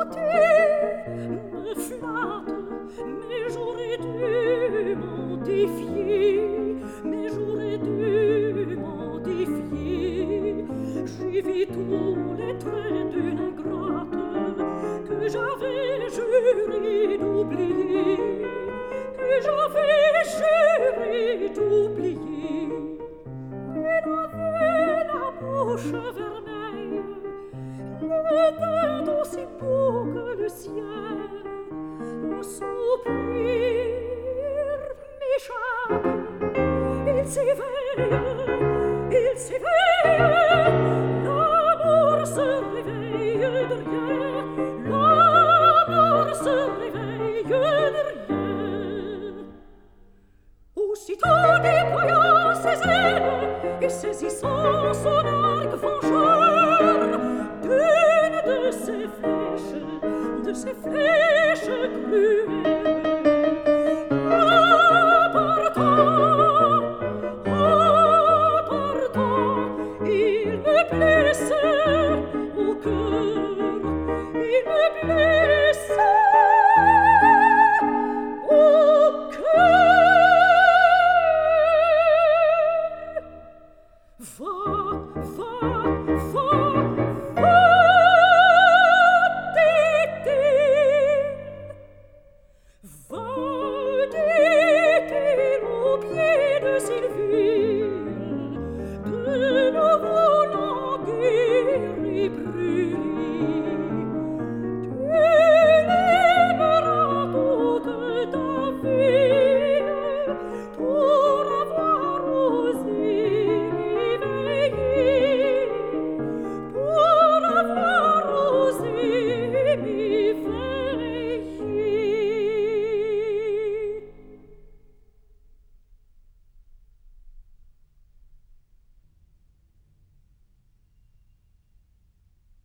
me flatte, mais j'aurais dû m'en défier, mais j'aurais dû m'en défier. J'y vis tous les traits d'une ingrate que j'avais juré d'oublier, que j'avais juré d'oublier. Elle avait la bouche vermeille, le teint aussi beau que le ciel. Un soupir m'échappe, il s'éveille, il s'éveille. L'amour se réveille de rien, l'amour se réveille de rien. Aussitôt déployant ses ailes et saisissant son arc vengeur, d'une de ses flèches cruelles, emportant, il me blessait au cœur, il me blessait au cœur. Va, va, va.